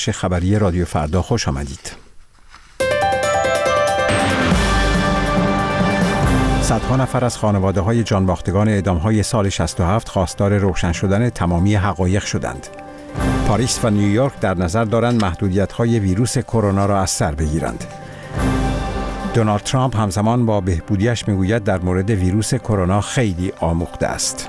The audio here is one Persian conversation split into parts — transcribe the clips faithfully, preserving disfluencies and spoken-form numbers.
خبری رادیو فردا خوش آمدید. صدها نفر از خانواده‌های جانباختگان اعدام‌های سال شصت و هفت خواستار روشن شدن تمامی حقایق شدند. پاریس و نیویورک در نظر دارند محدودیت‌های ویروس کرونا را از سر بگیرند. دونالد ترامپ همزمان با بهبودیش میگوید در مورد ویروس کرونا خیلی آموخته است.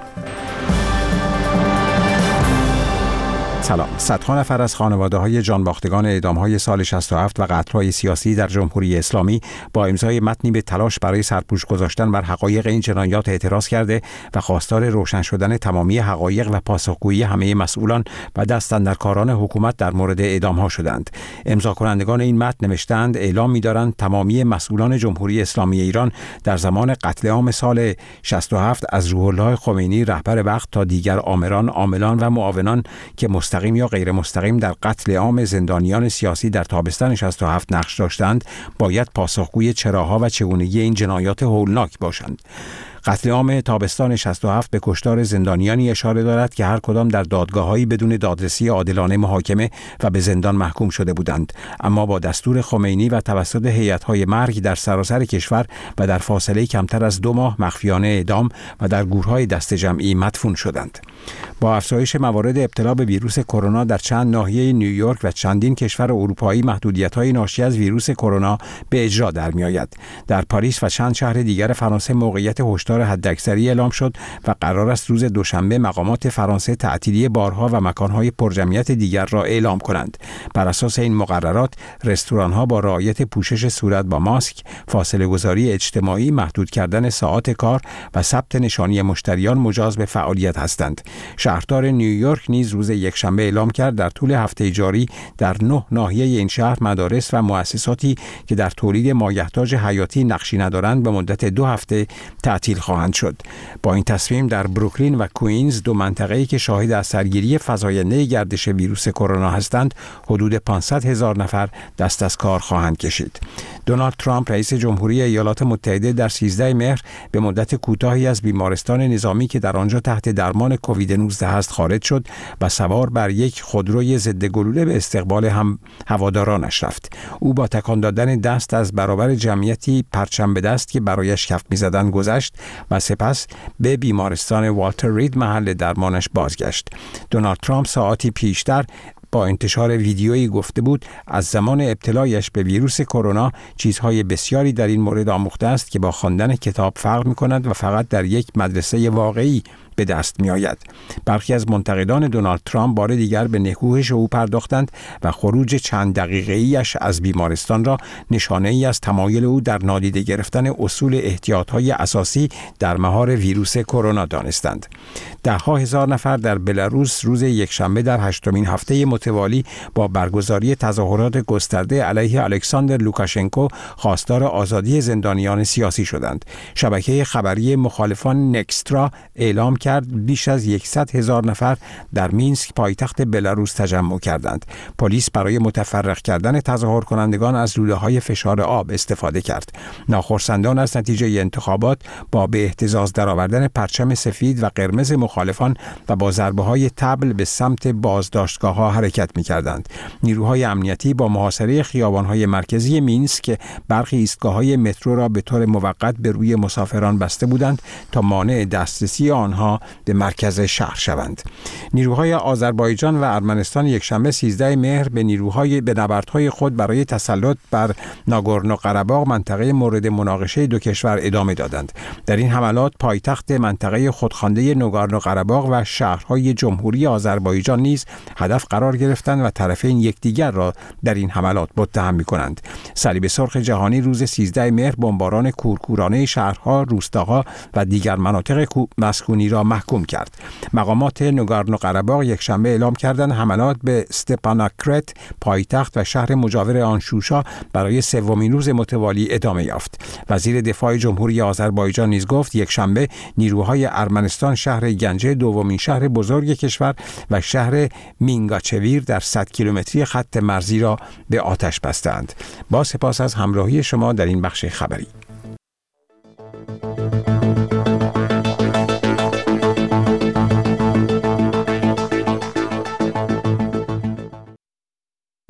سلام. صدها نفر از خانواده‌های جانباختگان اعدام‌های سال شصت و هفت و قتل‌های سیاسی در جمهوری اسلامی با امضای متنی به تلاش برای سرپوش گذاشتن بر حقایق این جنایات اعتراض کرده و خواستار روشن شدن تمامی حقایق و پاسخگویی همه مسئولان و دستاندرکاران حکومت در مورد اعدام‌ها شدند. امضا کنندگان این متن نوشتند اعلام می‌دارند تمامی مسئولان جمهوری اسلامی ایران در زمان قتل عام سال شصت و هفت از روح الله خمینی رهبر وقت تا دیگر آمران، عاملان و معاونان که مستقیم یا غیر مستقیم در قتل عام زندانیان سیاسی در تابستان شصت و هفت نقش داشتند باید پاسخگوی چراها و چگونگی این جنایات هولناک باشند. قتل عام تابستان شصت و هفت به کشتار زندانیانی اشاره دارد که هر کدام در دادگاه‌هایی بدون دادرسی عادلانه محاکمه و به زندان محکوم شده بودند، اما با دستور خمینی و توسط هیئت‌های مرگ در سراسر کشور و در فاصله کمتر از دو ماه مخفیانه اعدام و در گورهای دست جمعی مدفون شدند. با افزایش موارد ابتلا به ویروس کرونا در چند ناحیه نیویورک و چندین کشور اروپایی محدودیت‌های ناشی از ویروس کرونا به اجرا در می‌آید. در پاریس و چند شهر دیگر فرانسه موقعیت هشدار حداکثری اعلام شد و قرار است روز دوشنبه مقامات فرانسه تعطیلی بارها و مکان‌های پرجمعیت دیگر را اعلام کنند. بر اساس این مقررات، رستوران‌ها با رعایت پوشش صورت با ماسک، فاصله گذاری اجتماعی، محدود کردن ساعات کار و ثبت نشانی مشتریان مجاز به فعالیت هستند. شهردار نیویورک نیز روز یکشنبه اعلام کرد در طول هفته جاری در نه ناحیه این شهر مدارس و مؤسساتی که در تولید مایحتاج حیاتی نقشی ندارند به مدت دو هفته تعطیل خواهند شد. با این تصمیم در بروکلین و کوئینز، دو منطقه‌ای که شاهد از سرگیری فزاینده گردش ویروس کرونا هستند، حدود پانصد هزار نفر دست از کار خواهند کشید. دونالد ترامپ رئیس جمهوری ایالات متحده در سیزده مهر به مدت کوتاهی از بیمارستان نظامی که در آنجا تحت درمان کووید نوزده است خارج شد و سوار بر یک خودروی ضد گلوله به استقبال هم هوادارانش رفت. او با تکان دادن دست از برابر جمعیتی پرچم به دست که برایش کف می‌زدند گذشت و سپس به بیمارستان والتر رید محل درمانش بازگشت. دونالد ترامپ ساعتی پیشتر با انتشار ویدیویی گفته بود از زمان ابتلایش به ویروس کرونا چیزهای بسیاری در این مورد آموخته است که با خواندن کتاب فرق می‌کند و فقط در یک مدرسه واقعی به دست می آید. برخی از منتقدان دونالد ترامپ بار دیگر به نکوهش او پرداختند و خروج چند دقیقه‌ایش از بیمارستان را نشانه ای از تمایل او در نادیده گرفتن اصول احتیاط‌های اساسی در مهار ویروس کرونا دانستند. ده ها هزار نفر در بلاروس روز یکشنبه در هشتمین هفته متوالی با برگزاری تظاهرات گسترده علیه الکساندر لوکاشنکو خواستار آزادی زندانیان سیاسی شدند. شبکه خبری مخالفان نکسترا اعلام کرد بیش از صد هزار نفر در مینسک پایتخت بلاروس تجمع کردند. پلیس برای متفرق کردن تظاهر کنندگان از لوله‌های فشار آب استفاده کرد. ناخرسندان از نتیجه انتخابات با به اهتزاز درآوردن پرچم سفید و قرمز مخالفان و با ضربه‌های طبل به سمت بازداشتگاه‌ها حرکت می‌کردند. نیروهای امنیتی با محاصره خیابان‌های مرکزی مینسک برخی ایستگاه‌های مترو را به طور موقت به روی مسافران بسته بودند تا مانع دسترسی آنها به مرکز شهر شوند. نیروهای آذربایجان و ارمنستان یکشنبه سیزده مهر به نیروهای به نبردهای خود برای تسلط بر ناگورنو قره‌باغ منطقه مورد مناقشه دو کشور ادامه دادند. در این حملات پایتخت منطقه خودخوانده ناگورنو قره‌باغ و شهرهای جمهوری آذربایجان نیز هدف قرار گرفتند و طرفین یکدیگر را در این حملات متهم می‌کنند. صلیب سرخ جهانی روز سیزده مهر بمباران کورکورانه شهرها، روستاها و دیگر مناطق مسکونی را محکوم کرد. مقامات ناگورنو قره‌باغ یکشنبه اعلام کردند حملات به استپاناکرت پایتخت و شهر مجاور آن شوشا برای سومین روز متوالی ادامه یافت. وزیر دفاع جمهوری آذربایجان نیز گفت یکشنبه نیروهای ارمنستان شهر گنجه دومین شهر بزرگ کشور و شهر مینگاچویر در صد کیلومتری خط مرزی را به آتش بستند. با سپاس از همراهی شما در این بخش خبری.